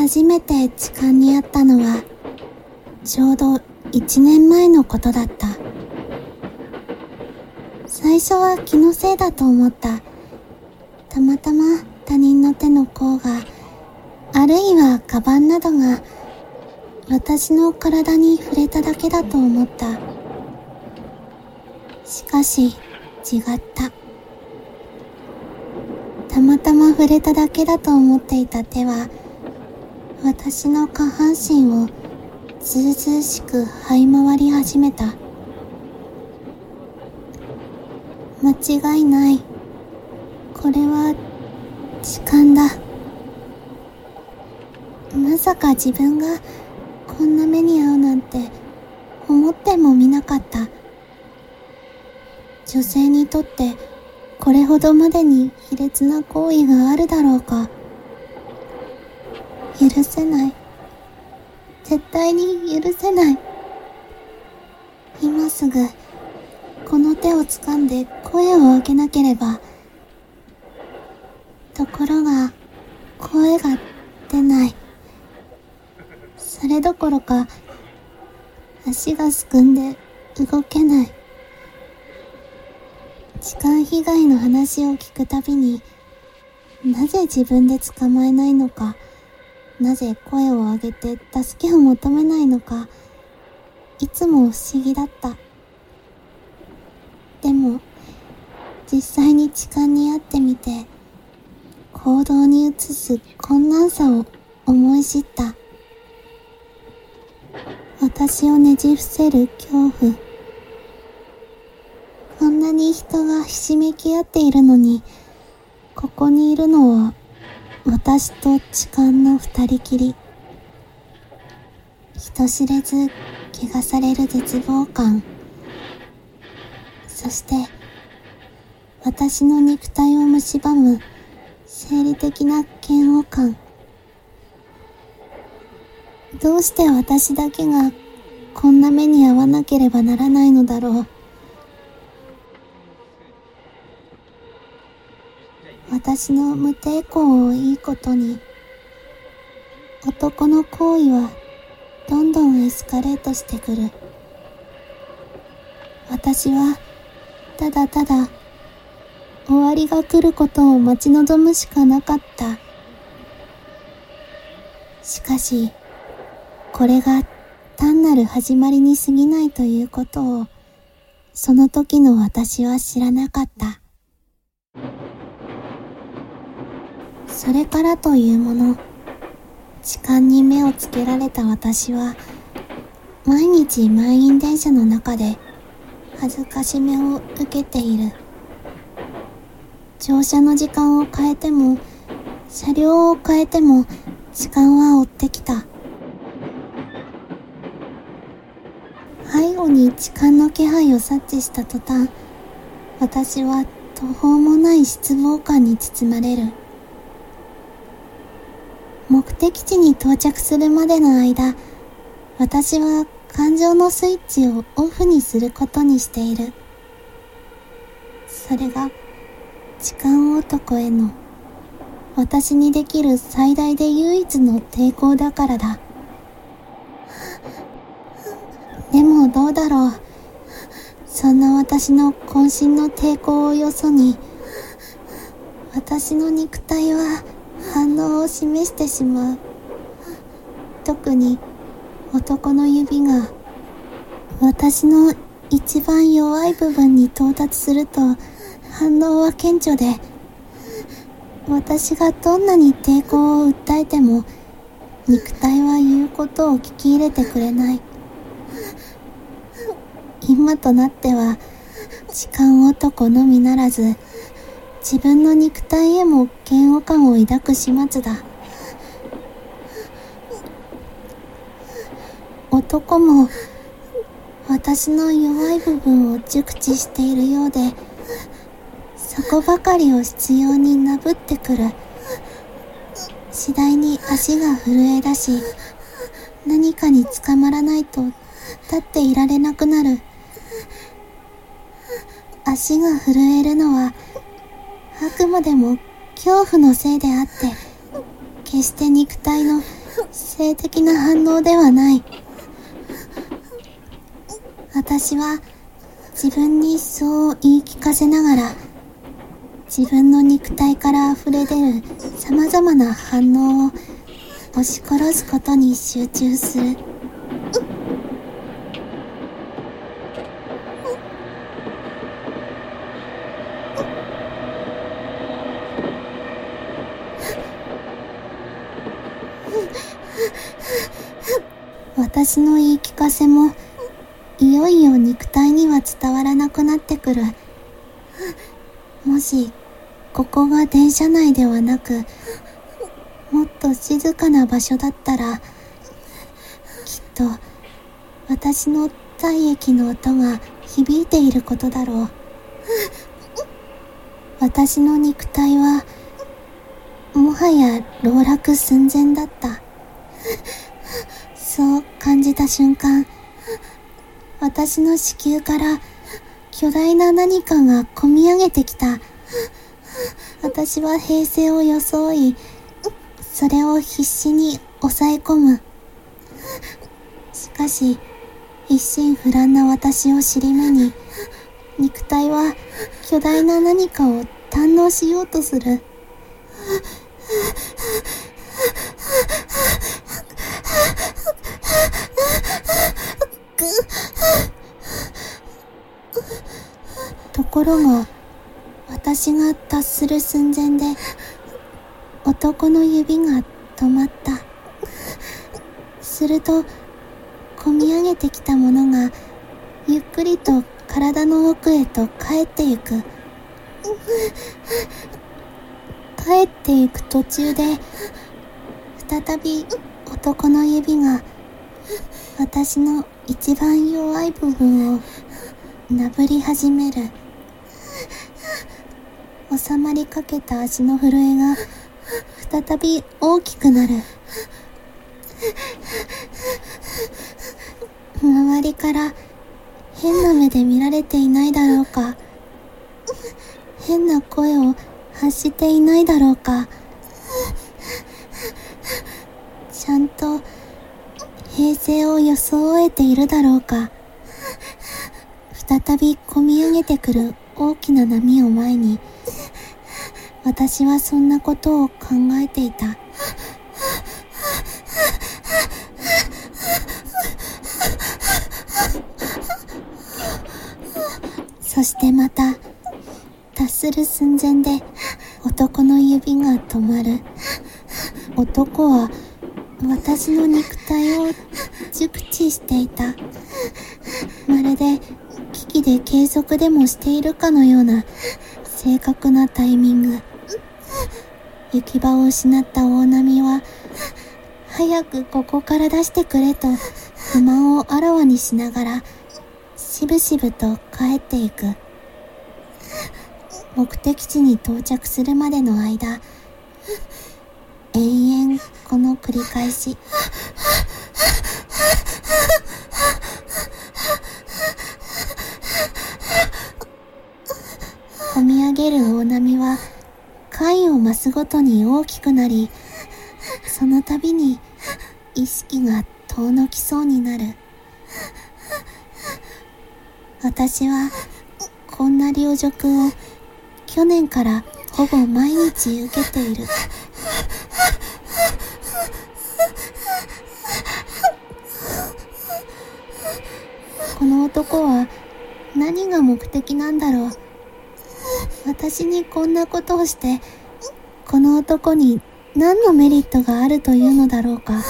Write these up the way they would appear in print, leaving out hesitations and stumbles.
初めて痴漢に遭ったのはちょうど1年前のことだった。最初は気のせいだと思った。たまたま他人の手の甲が、あるいはカバンなどが私の体に触れただけだと思った。しかし違った。たまたま触れただけだと思っていた手は、私の下半身をずうずうしく這い回り始めた。間違いない。これは痴漢だ。まさか自分がこんな目に遭うなんて思ってもみなかった。女性にとってこれほどまでに卑劣な行為があるだろうか。許せない。絶対に許せない。今すぐこの手を掴んで声を上げなければ。ところが声が出ない。それどころか足がすくんで動けない。痴漢被害の話を聞くたびに、なぜ自分で捕まえないのか、なぜ声を上げて助けを求めないのか、いつも不思議だった。でも実際に痴漢に遭ってみて、行動に移す困難さを思い知った。私をねじ伏せる恐怖。こんなに人がひしめき合っているのに、ここにいるのは私と痴漢の二人きり。人知れず汚される絶望感。そして私の肉体を蝕む生理的な嫌悪感。どうして私だけがこんな目に遭わなければならないのだろう。私の無抵抗をいいことに、男の行為はどんどんエスカレートしてくる。私はただただ終わりが来ることを待ち望むしかなかった。しかしこれが単なる始まりに過ぎないということを、その時の私は知らなかった。それからというもの、痴漢に目をつけられた私は、毎日満員電車の中で恥ずかしめを受けている。乗車の時間を変えても、車両を変えても、痴漢は追ってきた。背後に痴漢の気配を察知した途端、私は途方もない失望感に包まれる。目的地に到着するまでの間、私は感情のスイッチをオフにすることにしている。それが痴漢男への私にできる最大で唯一の抵抗だからだ。でもどうだろう。そんな私の渾身の抵抗をよそに、私の肉体は反応を示してしまう。特に男の指が私の一番弱い部分に到達すると反応は顕著で、私がどんなに抵抗を訴えても肉体は言うことを聞き入れてくれない。今となっては痴漢男のみならず、自分の肉体へも嫌悪感を抱く始末だ。男も私の弱い部分を熟知しているようで、そこばかりを執拗になぶってくる。次第に足が震え出し、何かに捕まらないと立っていられなくなる。足が震えるのはあくまでも恐怖のせいであって、決して肉体の性的な反応ではない。私は自分にそう言い聞かせながら、自分の肉体から溢れ出る様々な反応を押し殺すことに集中する。私の言い聞かせもいよいよ肉体には伝わらなくなってくる。もしここが電車内ではなく、もっと静かな場所だったら、きっと私の体液の音が響いていることだろう。私の肉体はもはや籠絡寸前だった。そう感じた瞬間、私の子宮から巨大な何かがこみ上げてきた。私は平静を装い、それを必死に抑え込む。しかし、一心不乱な私を尻目に、肉体は巨大な何かを堪能しようとする。ところが、私が達する寸前で、男の指が止まった。すると、こみ上げてきたものが、ゆっくりと体の奥へと帰ってゆく。帰ってゆく途中で、再び男の指が、私の一番弱い部分をなぶり始める。収まりかけた足の震えが再び大きくなる。周りから変な目で見られていないだろうか、変な声を発していないだろうか、ちゃんと平静を装えているだろうか。再びこみ上げてくる大きな波を前に、私はそんなことを考えていた。そしてまた、達する寸前で男の指が止まる。男は私の肉体を熟知していた。まるで危機で計測でもしているかのような正確なタイミング。行き場を失った大波は、早くここから出してくれと不満をあらわにしながら、しぶしぶと帰っていく。目的地に到着するまでの間、延々この繰り返し。こみ上げる大波は回を増すごとに大きくなり、その度に意識が遠のきそうになる。私はこんな凌辱を去年からほぼ毎日受けている。この男は何が目的なんだろう。私にこんなことをして、この男に何のメリットがあるというのだろうか。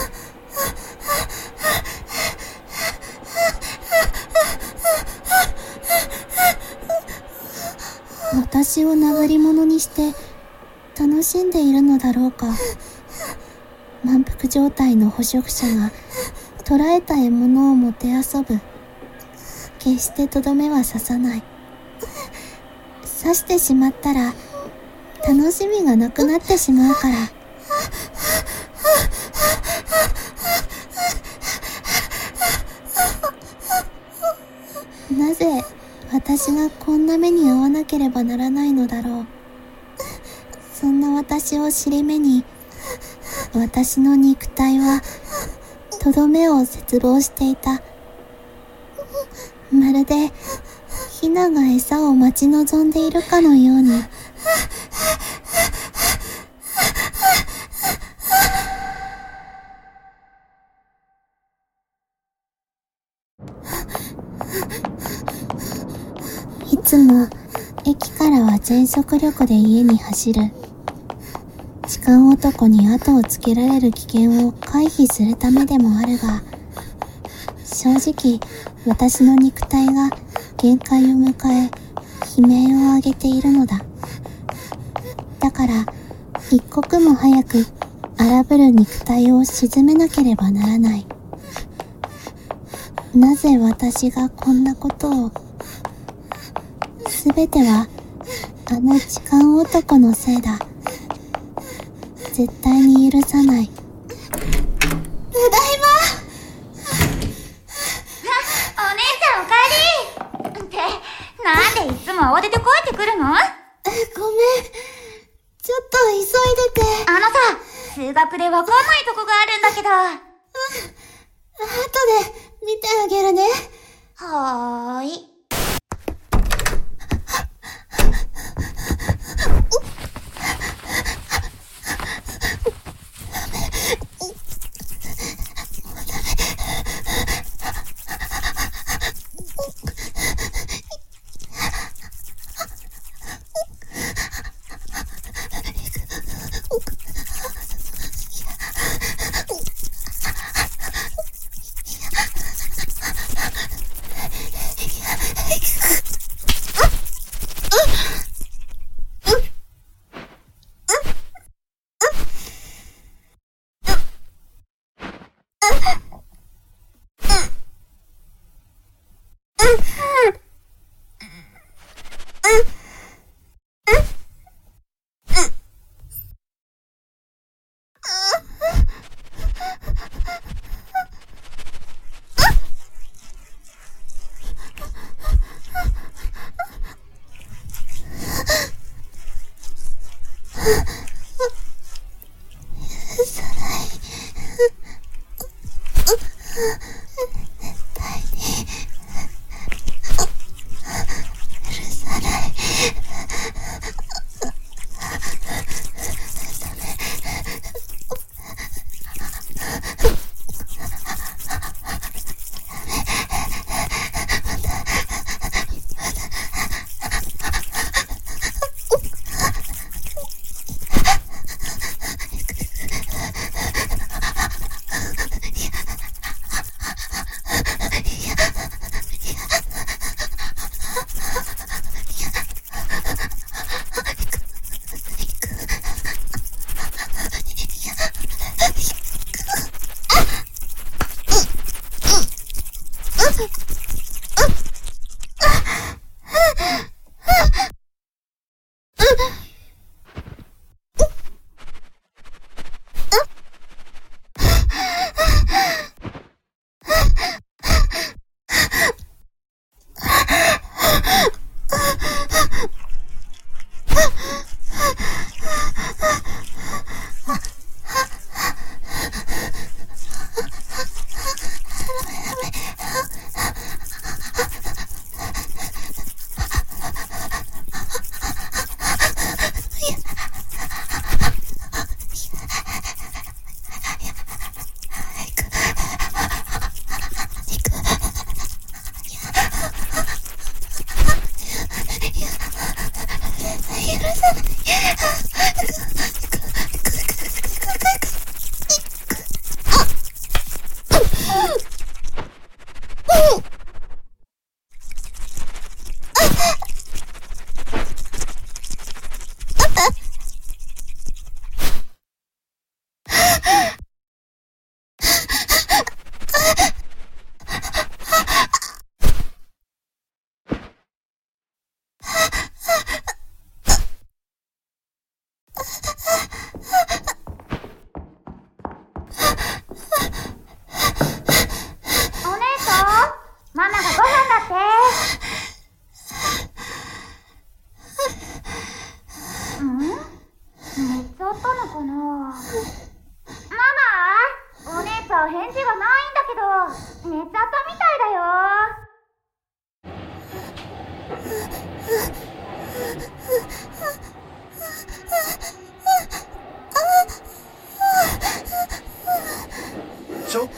私をなぶり物にして楽しんでいるのだろうか。満腹状態の捕食者が捕らえた獲物をもてあそぶ。決してとどめは刺さない。刺してしまったら楽しみがなくなってしまうから。なぜ私がこんな目に遭わなければならないのだろう。そんな私を尻目に、 私の肉体はとどめを切望していた。まるでヒナが餌を待ち望んでいるかのように。いつも駅からは全速力で家に走る。痴漢男に後をつけられる危険を回避するためでもあるが、正直私の肉体が限界を迎え悲鳴を上げているのだ。だから一刻も早く荒ぶる肉体を鎮めなければならない。なぜ私がこんなことを。すべてはあの痴漢男のせいだ。絶対に許さない。ただいま。 お姉ちゃんおかえり。ってなんでいつも慌てて帰ってくるの？ ごめん、ちょっと急いでて。 あのさ、数学でわかんないとこがあるんだけど。 後で見てあげるね。 はーい。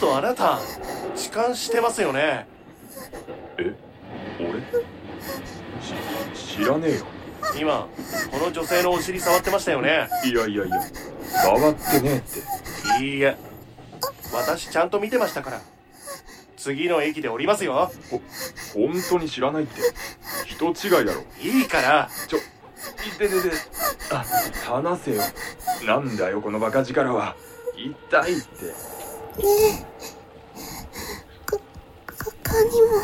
とあなた痴漢してますよね。 え、俺？知らねえよ。 今この女性のお尻触ってましたよね。 いや触ってねえって。 いいえ、私ちゃんと見てましたから。次の駅で降りますよ。 本当に知らないって。人違いだろ。 いいから。 話せよ。なんだよこのバカ力は。痛いって。 ねえ、ここにも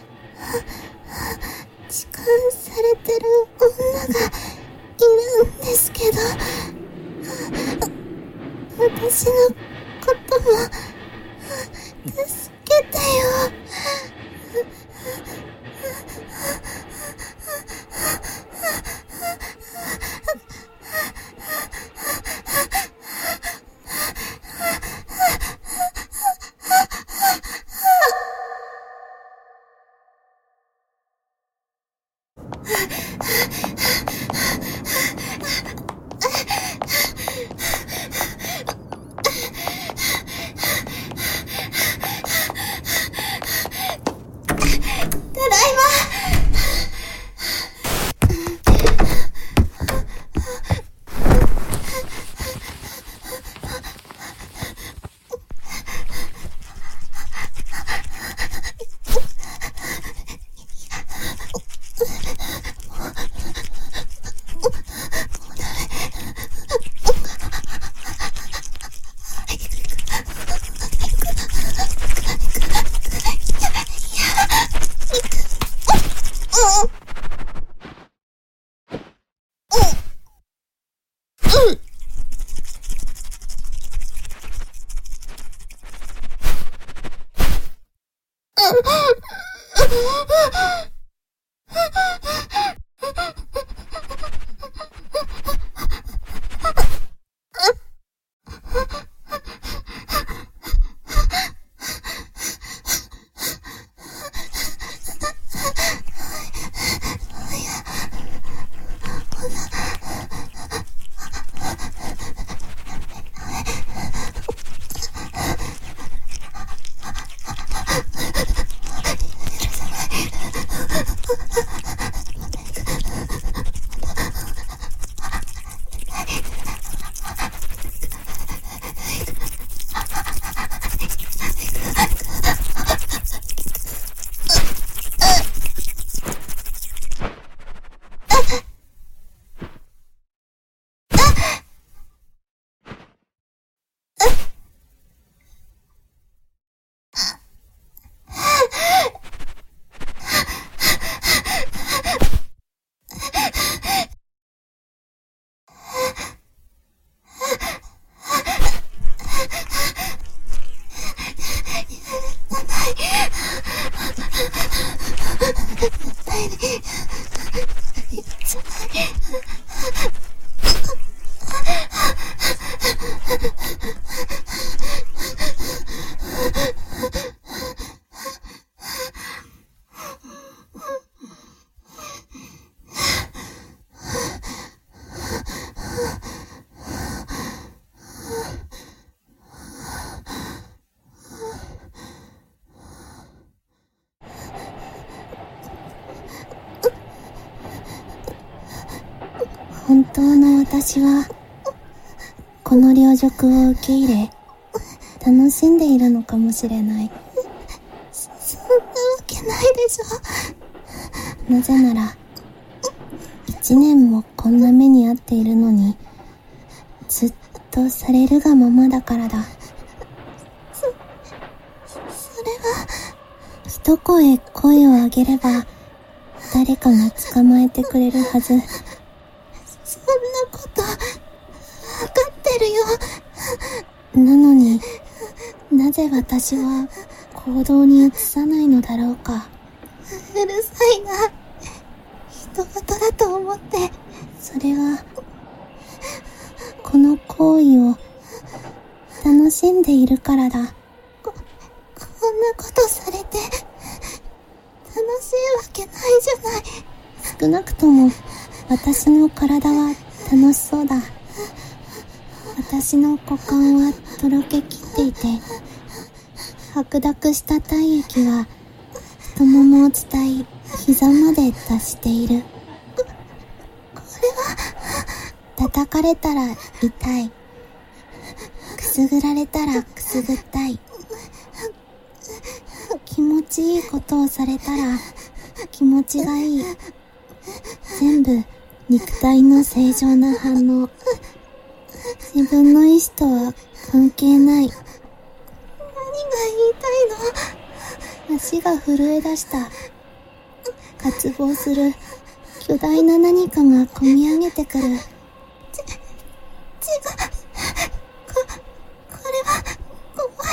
痴漢されてる女がいるんですけど、私のことも助けてよ。本当の私はこの領辱を受け入れ楽しんでいるのかもしれない。 そんなわけないでしょ。 なぜなら1年もこんな目に遭っているのにずっとされるがままだからだ。 それは一声を上げれば誰かが捕まえてくれるはず。 そんなことわかってるよ。 なのになぜ私は行動に移さないのだろうか。 うるさいな。人事だと思って。 それはこの行為を楽しんでいるからだ。 こんなことされて楽しいわけないじゃない。 少なくとも私の体は楽しそうだ。私の股間はとろけきっていて白濁した体液は太ももを伝い膝まで達している。これは叩かれたら痛い、くすぐられたらくすぐったい、気持ちいいことをされたら気持ちがいい。全部肉体の正常な反応。自分の意志とは関係ない。何が言いたいの？足が震え出した。渇望する巨大な何かがこみ上げてくる。違う。これは怖いから。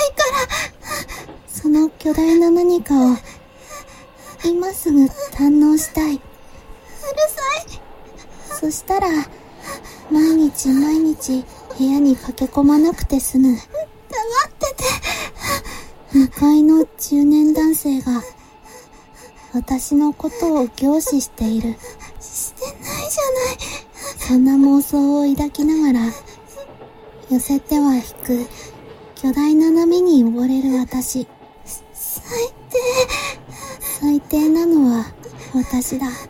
その巨大な何かを今すぐ堪能したい。うるさい。そしたら毎日部屋に駆け込まなくて済む。黙ってて。向かいの中年男性が私のことを凝視している。してないじゃない。そんな妄想を抱きながら寄せては引く巨大な波に溺れる私。最低なのは私だ。違う。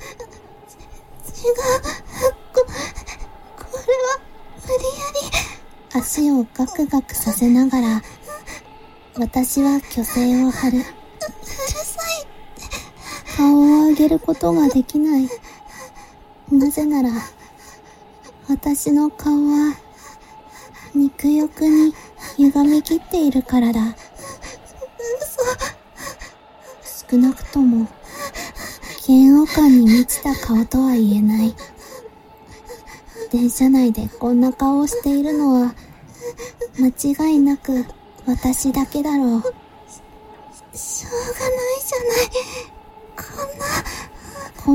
これは無理やり。足をガクガクさせながら私は虚勢を張る。うるさい。顔を上げることができない。なぜなら私の顔は肉欲に歪み切っているからだ。少なくとも嫌悪感に満ちた顔とは言えない。電車内でこんな顔をしているのは間違いなく私だけだろう。しょうがないじゃない。こ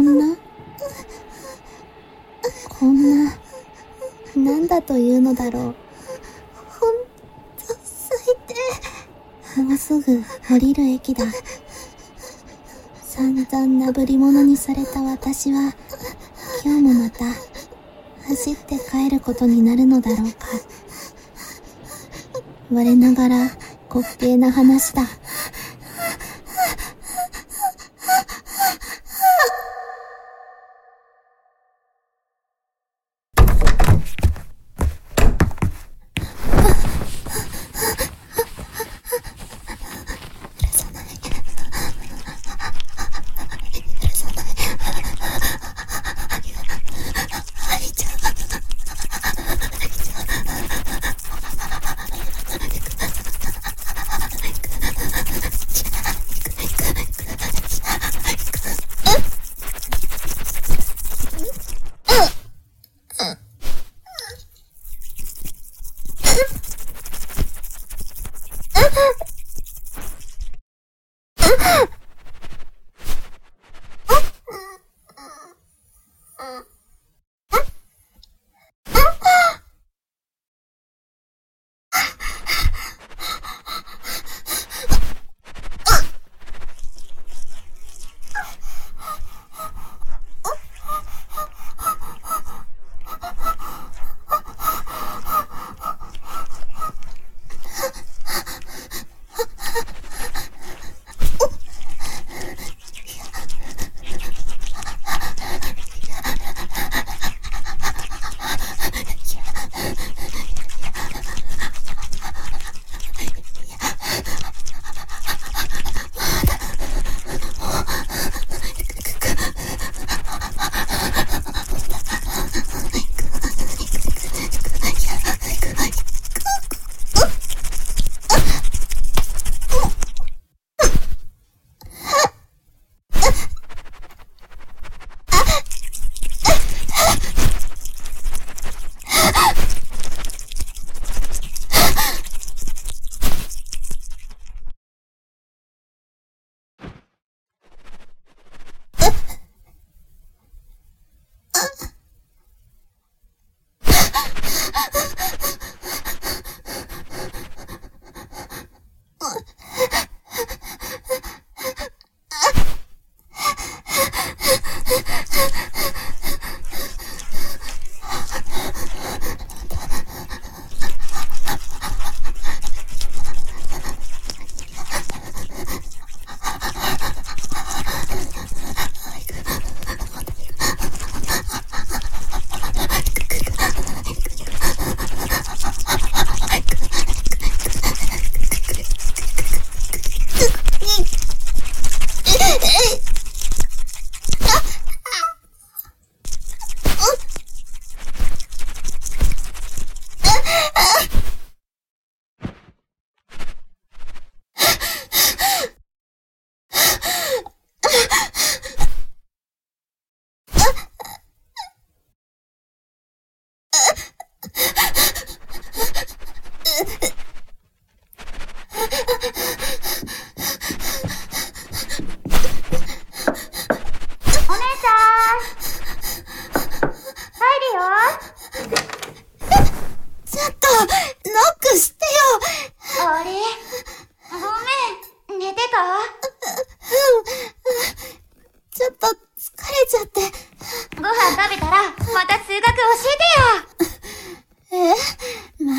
んななんだというのだろう。ほんと最低。もうすぐ降りる駅だ。散々なぶり物にされた私は今日もまた走って帰ることになるのだろうか。我ながら滑稽な話だ。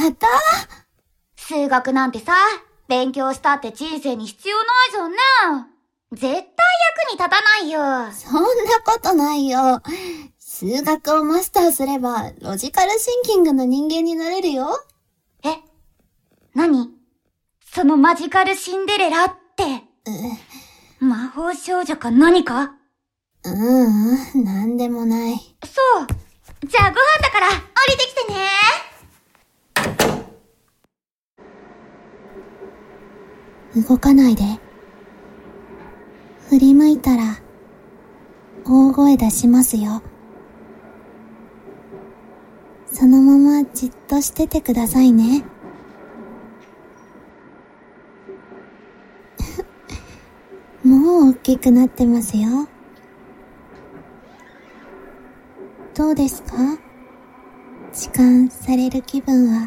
また？ 数学なんてさ、勉強したって人生に必要ないじゃんね。絶対役に立たないよ。 そんなことないよ。数学をマスターすれば、ロジカルシンキングな人間になれるよ。 え？何？そのマジカルシンデレラって。魔法少女か何か？ なんでもない。 そう。じゃあご飯だから降りてきてね。 動かないで。振り向いたら、大声出しますよ。そのままじっとしててくださいね。もう大きくなってますよ。どうですか？痴漢される気分は。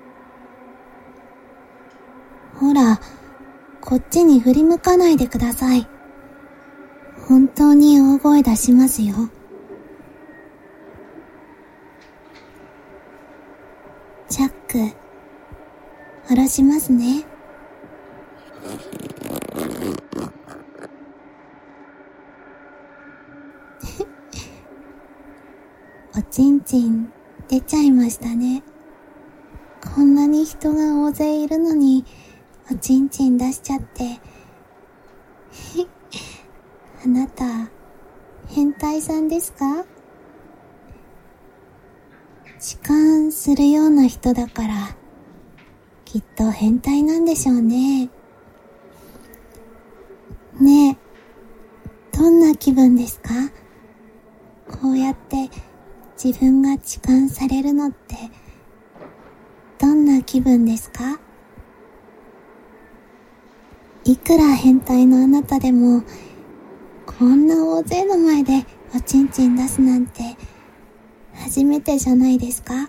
ほら、こっちに振り向かないでください。本当に大声出しますよ。チャック、下ろしますね。おちんちん出ちゃいましたね。こんなに人が大勢いるのにおちんちん出しちゃってあなた変態さんですか？痴漢するような人だからきっと変態なんでしょうね。ねえ、どんな気分ですか？こうやって自分が痴漢されるのってどんな気分ですか？いくら変態のあなたでもこんな大勢の前でおちんちん出すなんて初めてじゃないですか？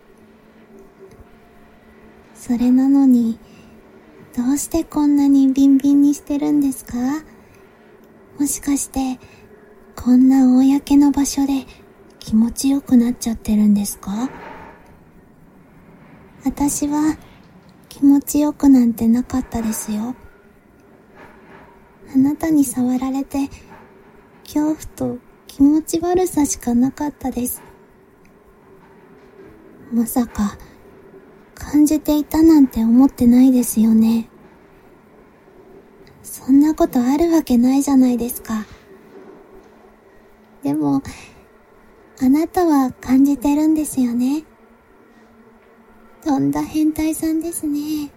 それなのにどうしてこんなにビンビンにしてるんですか？もしかしてこんな公の場所で気持ちよくなっちゃってるんですか？私は気持ちよくなんてなかったですよ。あなたに触られて恐怖と気持ち悪さしかなかったです。まさか感じていたなんて思ってないですよね。そんなことあるわけないじゃないですか。でもあなたは感じてるんですよね。とんだ変態さんですね。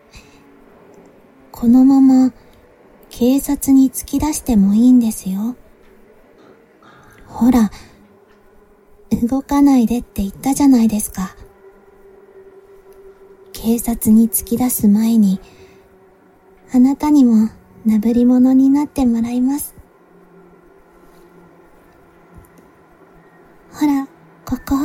このまま警察に突き出してもいいんですよ。ほら、動かないでって言ったじゃないですか。警察に突き出す前にあなたにもなぶり者になってもらいます。ほら、ここ。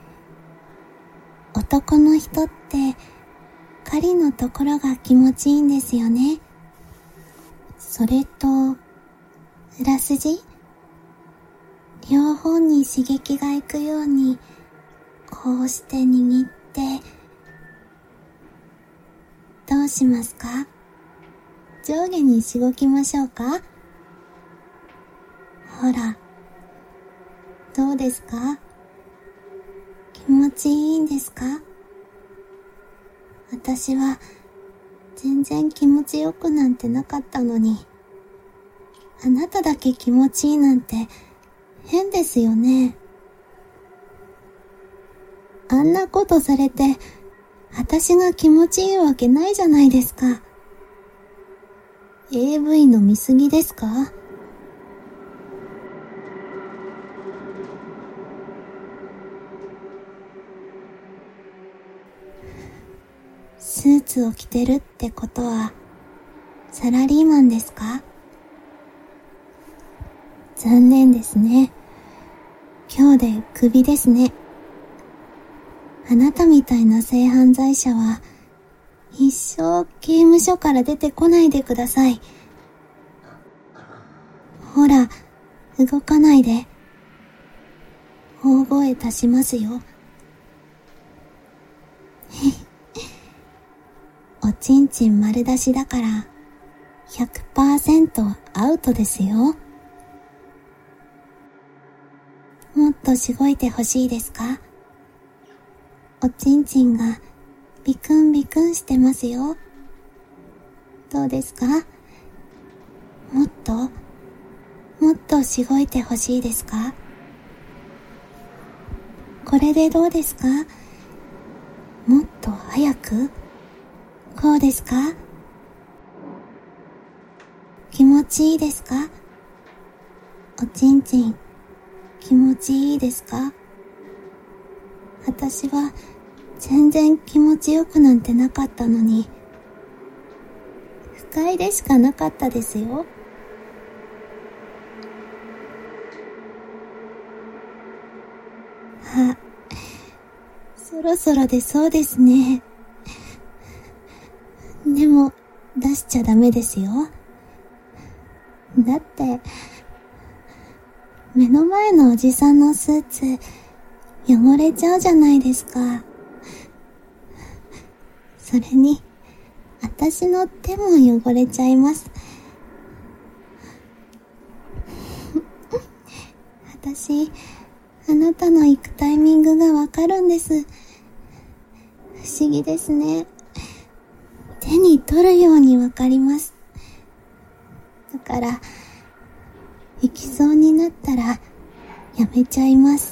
男の人って狩りのところが気持ちいいんですよね。それと裏筋、両方に刺激がいくようにこうして握って、どうしますか？上下にしごきましょうか？ほら、どうですか？気持ちいいんですか？私は全然気持ちよくなんてなかったのに、あなただけ気持ちいいなんて変ですよね。あんなことされて私が気持ちいいわけないじゃないですか。AV の見過ぎですか？スーツを着てるってことはサラリーマンですか？残念ですね。今日でクビですね。あなたみたいな性犯罪者は一生刑務所から出てこないでください。ほら、動かないで。大声出しますよ。 おちんちん丸出しだから 100% アウトですよ。もっとしごいてほしいですか？おちんちんがビクンビクンしてますよ。どうですか？もっとしごいてほしいですか？これでどうですか？もっと早く？こうですか？気持ちいいですか？おちんちん気持ちいいですか？私は全然気持ちよくなんてなかったのに、不快でしかなかったですよ。あ、そろそろ出そうですね。でも出しちゃダメですよ。だって目の前のおじさんのスーツ汚れちゃうじゃないですか。それに私の手も汚れちゃいます。私あなたの行くタイミングがわかるんです。不思議ですね。手に取るようにわかります。だから行きそうになったらやめちゃいます。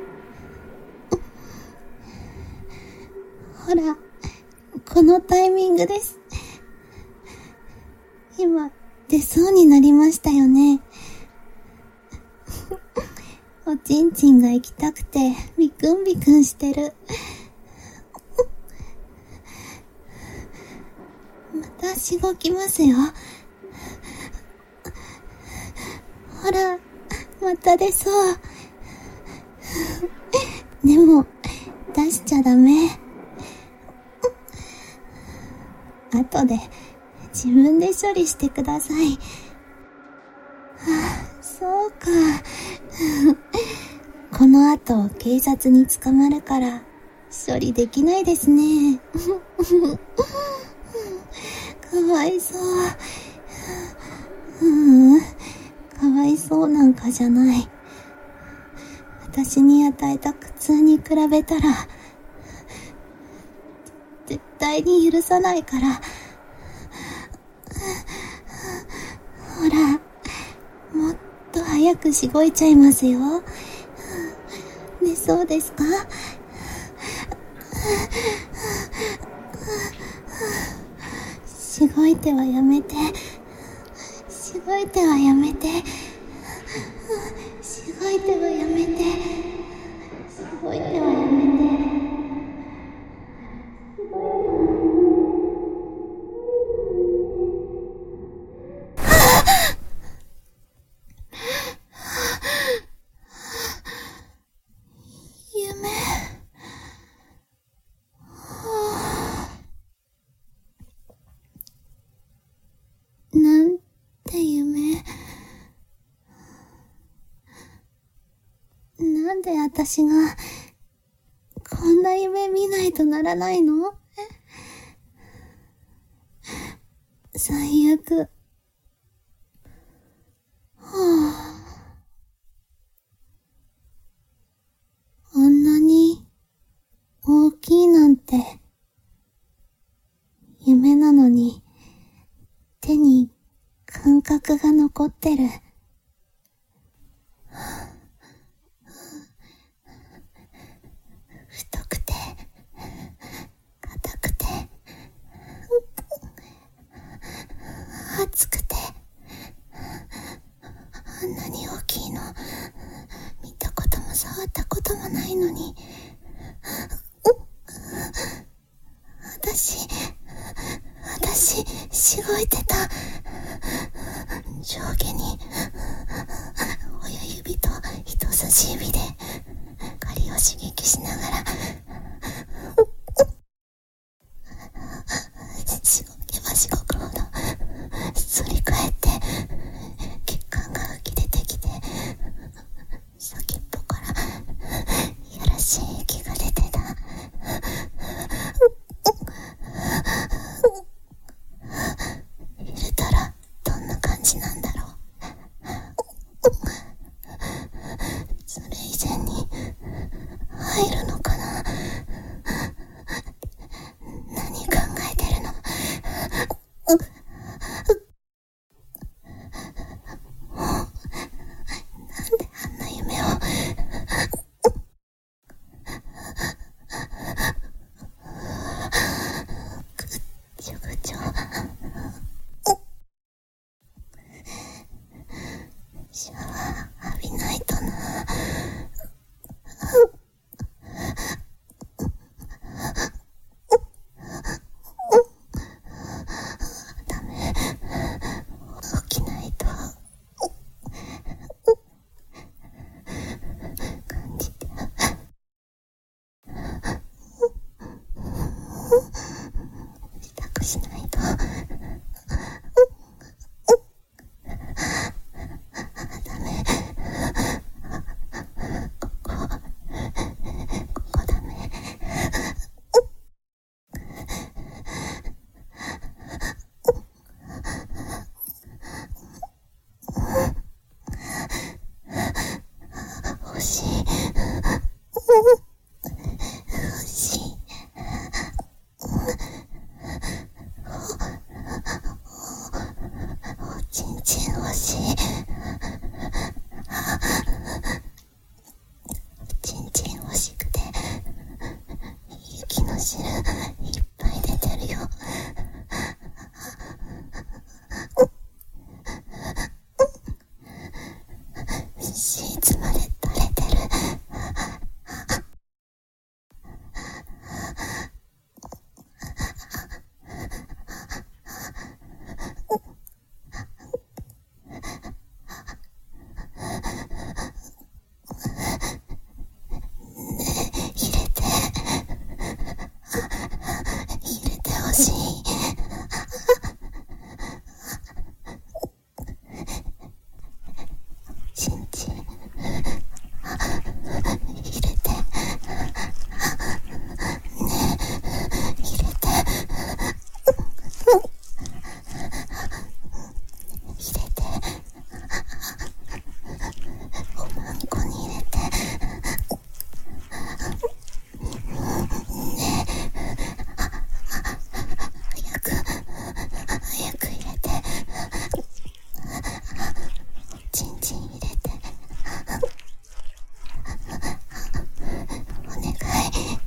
ほら、このタイミングです。今出そうになりましたよね。おちんちんが行きたくてビクンビクンしてる。またしごきますよ。ほら、また出そう。でも出しちゃダメ。後で自分で処理してください。そうか。この後警察に捕まるから処理できないですね。かわいそう。かわいそうなんかじゃない。私に与えた苦痛に比べたら絶対に許さないから。ほら、もっと早くしごいちゃいますよ。ね、そうですか？しごいてはやめて。しごいてはやめて。しごいてはやめて。しごいてはやめて。なんて夢。なんで私がこんな夢見ないとならないの？最悪。あんなに大きいなんて夢なのに手に感覚が残ってる。太くて硬くて熱くて、あんなに大きいの見たことも触ったこともないのに、私しごいてた。上下に親指と人差し指で狩りを刺激しながらしごけばしごくほど反り返って血管が浮き出てきて、先っぽからやらしい息が出てた。 ちんちん欲しくて、雪の汁いっぱい出てるよ。シーツまで垂れてる。入れてほしい。ちんちん入れてね、入れて入れて、おまんこに入れてね、早く入れて、ちんちん入れて、お願い。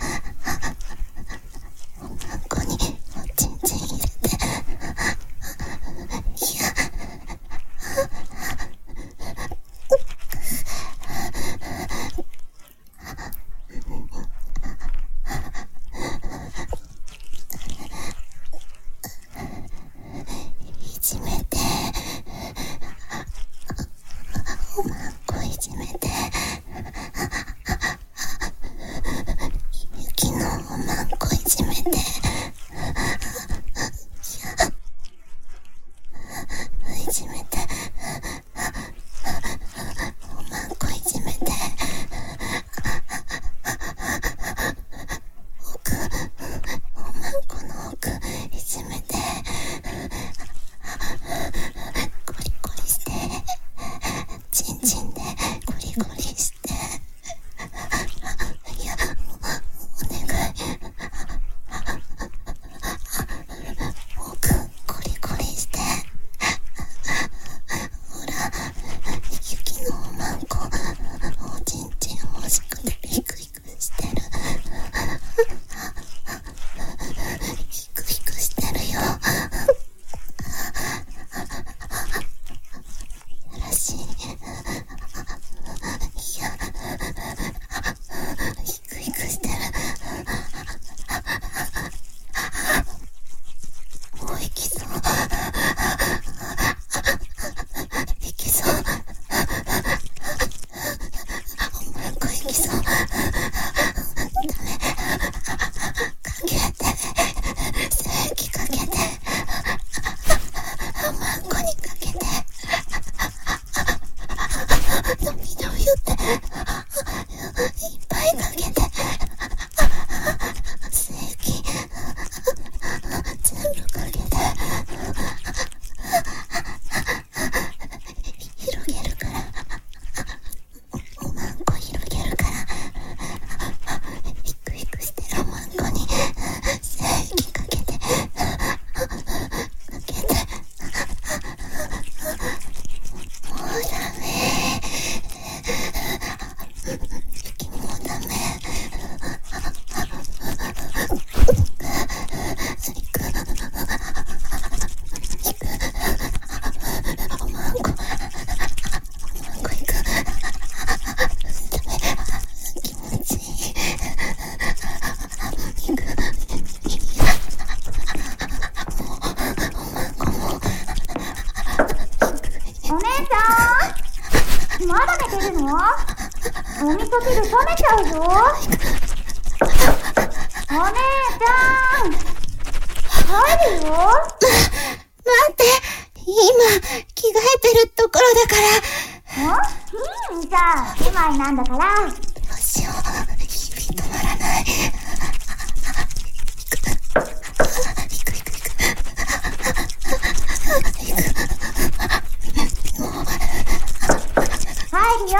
おまんこにおちんちん入れて。いや、いじめて、おまんこいじめて、雪のおまんこいじめて、いじめて、おまんこいじめて、おまんこの奥いじめて、コリコリして、ちんちんでコリコリして、いや、お願い。奥コリコリして、ほら、雪のおまんこおちんちん欲しくてヒクヒクしてる。ヒクヒクしてるよ。らしい。いや、ヒクヒクしてる。もう行きそう。行きそう。おまんこ行きそう。ダメ。かけて。精液かけて。おまんこにかけて。ドミドミ言って。いっぱいかけて。精液。全部かけて。広げるから。おまんこ広げるから。ヒクヒクしてるおまんこに精液かけて。かけて。もうダメ。雪もうダメ。おまんこ。おまんこ行く。気持ちいい。行く。もう、おまんこも。 お姉ちゃん、まだ寝てるの？お味噌汁冷めちゃうぞ。お姉ちゃん、帰るよ。 待って、今、着替えてるところだから。 じゃあ、姉妹なんだから。 どうしよう、指止まらない。行く。 帰るよ。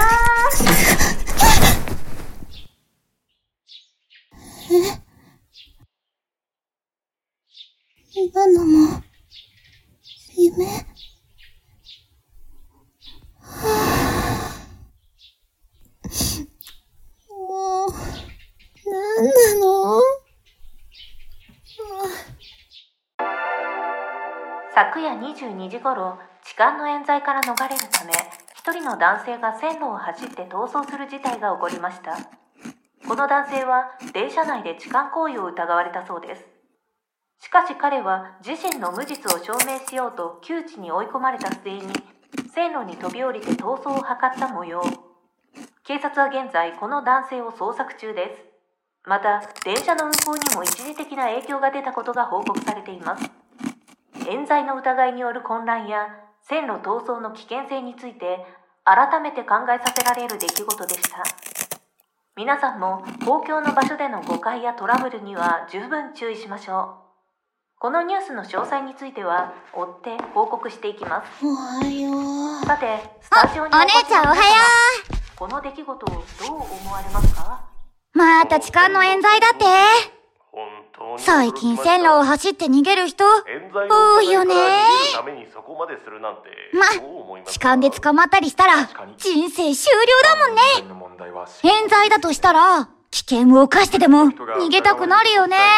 今のも夢？ なの？ 昨夜22時頃、痴漢の冤罪から逃れるため、一人の男性が線路を走って逃走する事態が起こりました。この男性は電車内で痴漢行為を疑われたそうです。しかし彼は自身の無実を証明しようと窮地に追い込まれた末に線路に飛び降りて逃走を図った模様。警察は現在この男性を捜索中です。また電車の運行にも一時的な影響が出たことが報告されています。冤罪の疑いによる混乱や線路逃走の危険性について改めて考えさせられる出来事でした。皆さんも公共の場所での誤解やトラブルには十分注意しましょう。このニュースの詳細については追って報告していきます。 おはよう。 さて、スタジオにお姉ちゃんおはよう。この出来事をどう思われますか？ また痴漢の冤罪だって。 本当に最近線路を走って逃げる人多いよね。 ためにそこまでするなんて痴漢で捕まったりしたら人生終了だもんね。冤罪だとしたら危険を冒してでも逃げたくなるよね。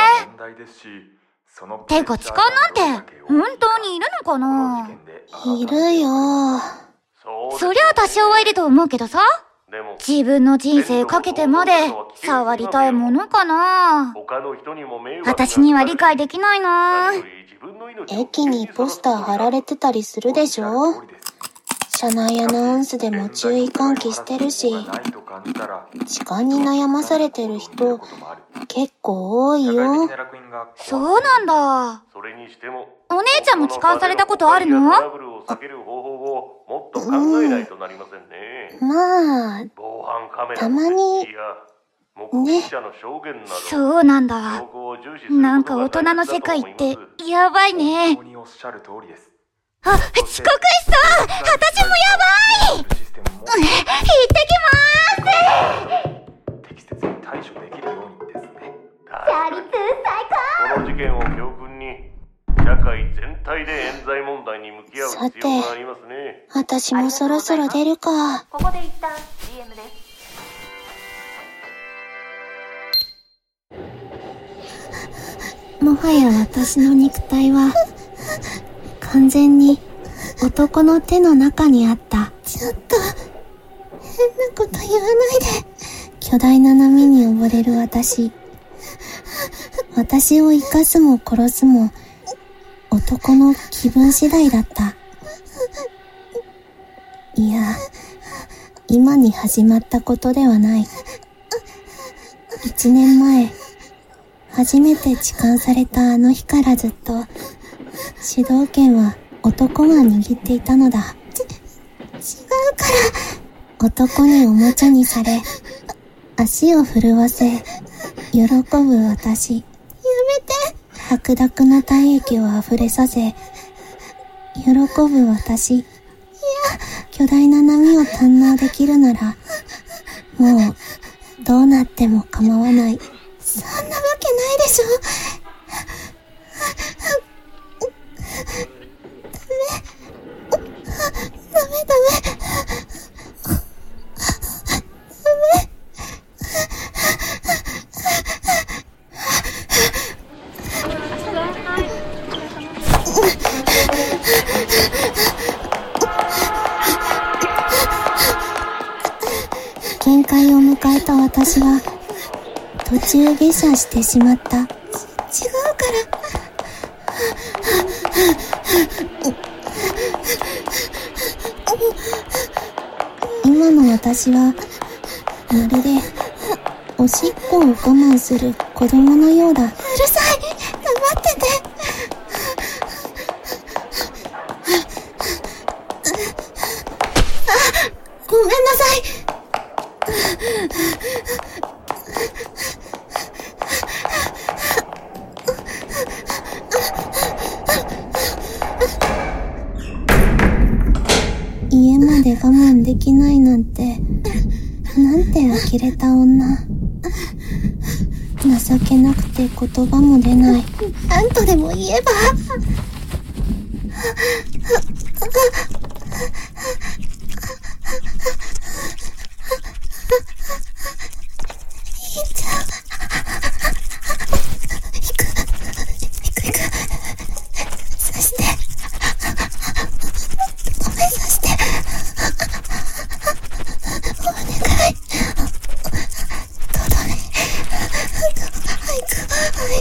てか痴漢なんて本当にいるのかな？ いるよ。 そりゃ多少はいると思うけどさ、自分の人生かけてまで触りたいものかな？私には理解できないな。 駅にポスター貼られてたりするでしょ？車内アナウンスでも注意喚起してるし、痴漢に悩まされてる人結構多いよ。 そうなんだ。お姉ちゃんも痴漢されたことあるの？ まあ、たまにね。 そうなんだ。なんか大人の世界ってやばいね。あ、遅刻しそう。私もやばい。行ってきまーす。適切に対処できるようにですね。チャリ通最高。 この事件を教訓に社会全体で冤罪問題に向き合う必要がありますね。 私もそろそろ出るか。 ここで一旦 CM です。 もはや私の肉体は完全に男の手の中にあった。ちょっと変なこと言わないで。巨大な波に溺れる私。私を生かすも殺すも男の気分次第だった。いや、今に始まったことではない。1年前初めて痴漢されたあの日からずっと主導権は男が握っていたのだ。違うから。男におもちゃにされ、足を震わせ、喜ぶ私。やめて。白濁な体液を溢れさせ、喜ぶ私。いや、巨大な波を堪能できるなら、もうどうなっても構わない。そんなわけないでしょ。ダメ。限界を迎えた私は途中下車してしまった。違うから。今の私はまるでおしっこを我慢する子供のようだ。うるさい。黙ってて。ごめんなさい。家まで我慢できないなんて、なんて呆れた女。情けなくて言葉も出ない。なんとでも言えば。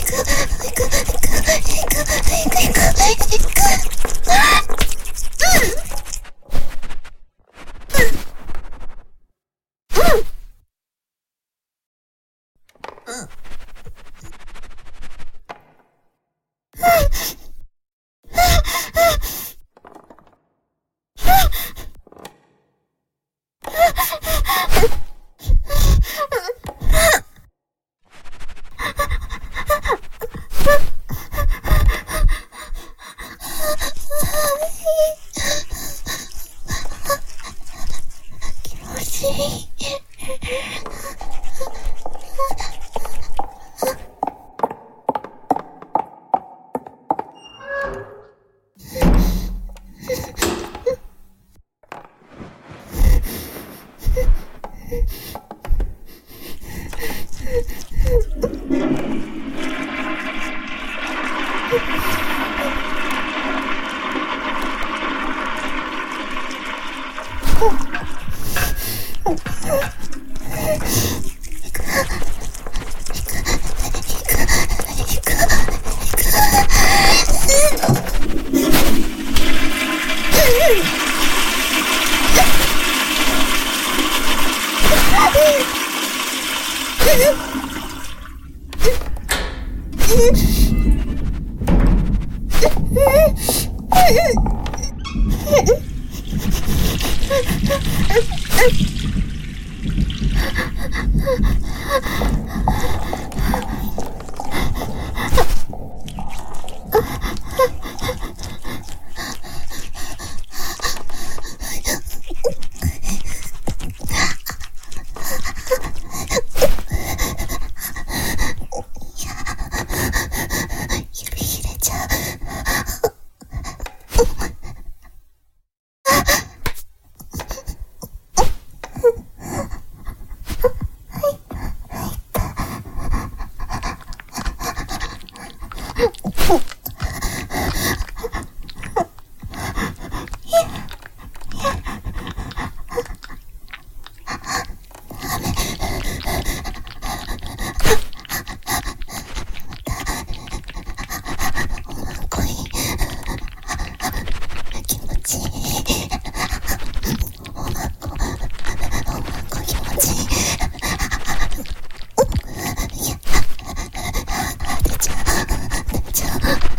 出ちゃう。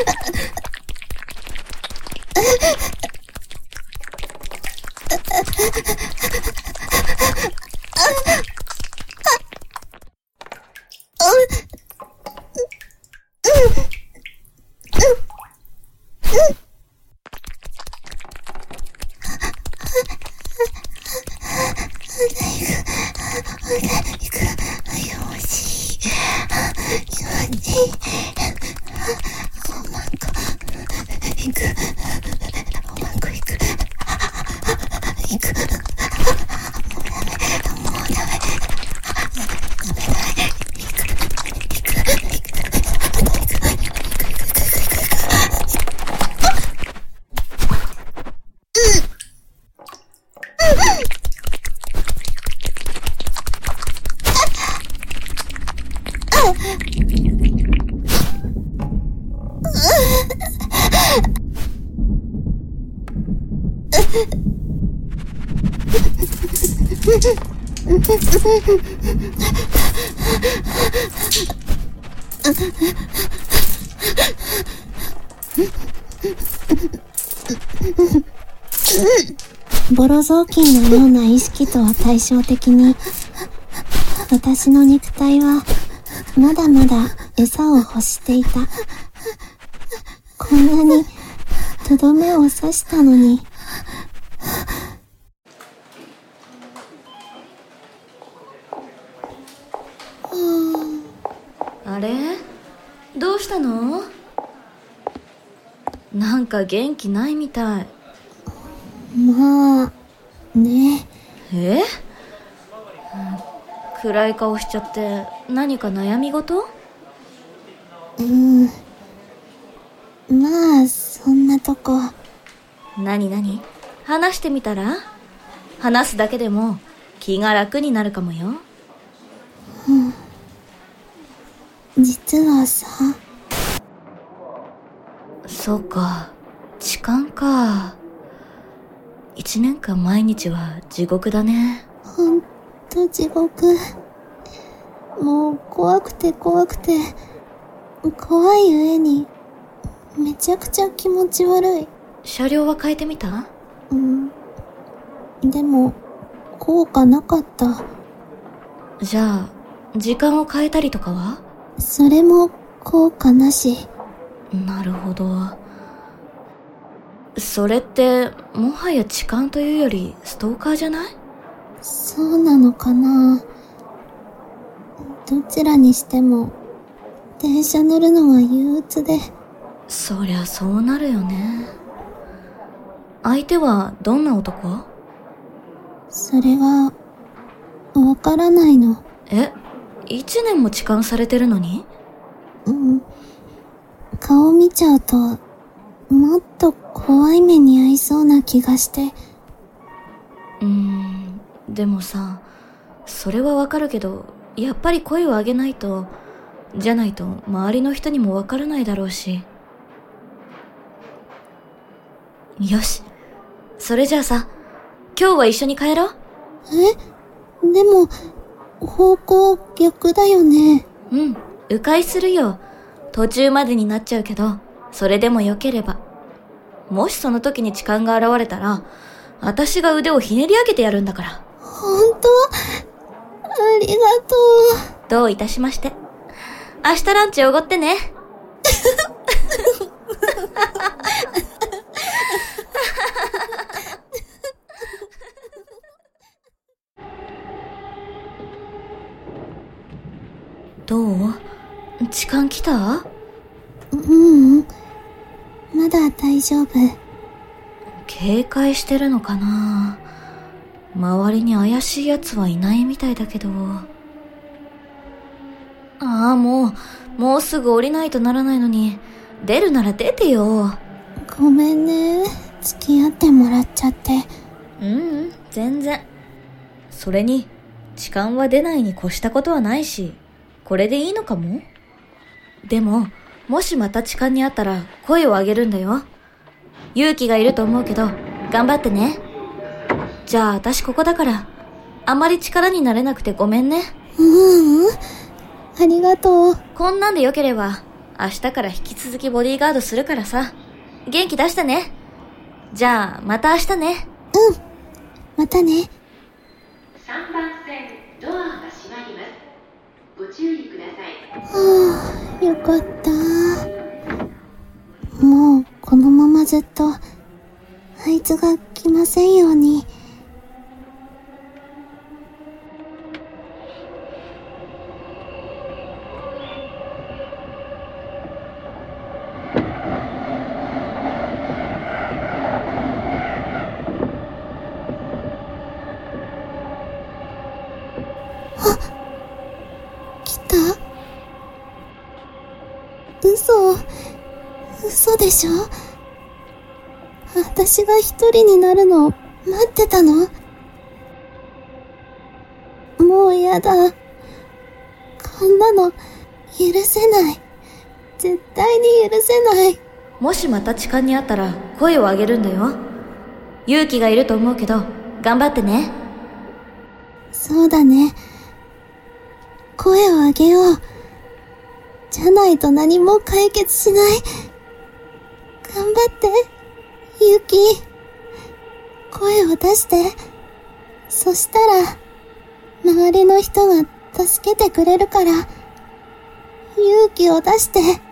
ボロ雑巾のような意識とは対照的に、私の肉体はまだまだ餌を欲していた。こんなにとどめを刺したのに。 あれ？どうしたの？なんか元気ないみたい。 まあね。 暗い顔しちゃって何か悩み事？ まあそんなとこ。 何話してみたら？話すだけでも気が楽になるかもよ。 実はさ。 そうか、痴漢か。1年間毎日は地獄だね。 ほんと地獄。もう怖くて怖い上にめちゃくちゃ気持ち悪い。 車両は変えてみた？ でも効果なかった。 じゃあ時間を変えたりとかは？ それも効果なし。 なるほど。それってもはや痴漢というよりストーカーじゃない？ そうなのかな。どちらにしても電車乗るのは憂鬱で。 そりゃそうなるよね。相手はどんな男？ それがわからないの。 1年も痴漢されてるのに？ 顔見ちゃうともっと怖い目に遭いそうな気がして。 でもさ、それはわかるけど、やっぱり声を上げないと、じゃないと周りの人にもわからないだろうし。よし、それじゃあさ、今日は一緒に帰ろう。 でも方向逆だよね。 迂回するよ。途中までになっちゃうけど、それでもよければ。もしその時に痴漢が現れたら、私が腕をひねり上げてやるんだから。 ほんと？ありがとう。 どういたしまして。明日ランチおごってね。どう？痴漢来た？ まだ大丈夫。 警戒してるのかな？周りに怪しい奴はいないみたいだけど。もうすぐ降りないとならないのに、出るなら出てよ。 ごめんね、付き合ってもらっちゃって。 全然。それに、痴漢は出ないに越したことはないし、これでいいのかも？でも、もしまた痴漢にあったら声を上げるんだよ。勇気がいると思うけど、頑張ってね。じゃあ私ここだから、あまり力になれなくてごめんね。 ありがとう。 こんなんでよければ、 明日から引き続きボディーガードするからさ。元気出してね。じゃあ、また明日ね。 うん。またね。 3番線、ドアが閉まります。ご注意ください。 はあ、よかった。もう、このままずっと、あいつが来ませんように。嘘でしょ？私が一人になるのを待ってたの？もうやだ。こんなの許せない。絶対に許せない。 もしまた痴漢にあったら声を上げるんだよ。勇気がいると思うけど頑張ってね。 そうだね。声を上げよう。じゃないと何も解決しない。頑張って、ゆき。声を出して。そしたら、周りの人が助けてくれるから、勇気を出して、頑張って。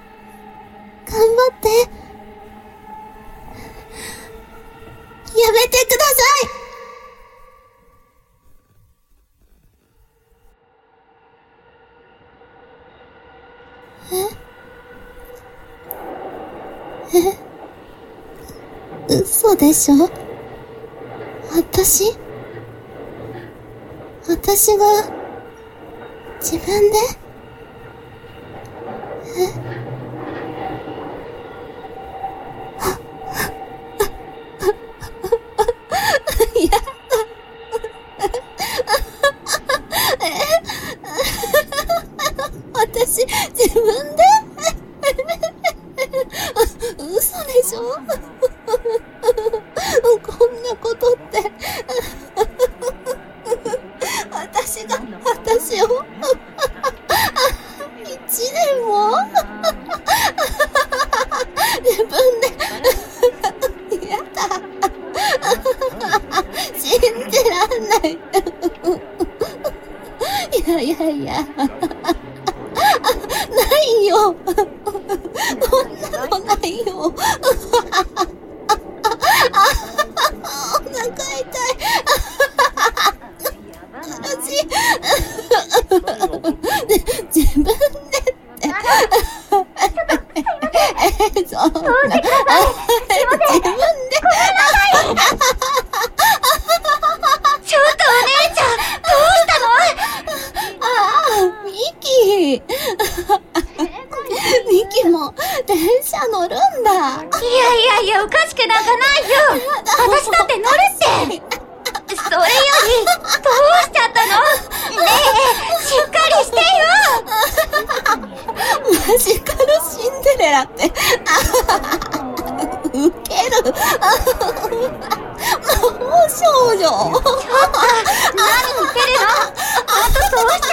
やめてください。嘘でしょ？私が自分で？いや私自分で？嘘でしょ？こんなことって私が私を1年も自分でやだ信じらんないいやないよこんなのないよお腹痛い苦しい自分でってそんな自分でちょっとお姉ちゃんどうしたの？ ミキも電車乗るんだ。 いやおかしくなんかないよ。私だって乗るって。それよりどうしちゃったの？ねえしっかりしてよ。 マジカルシンデレラってウケる魔法少女。 ちょっと何言ってるの？あんたそうした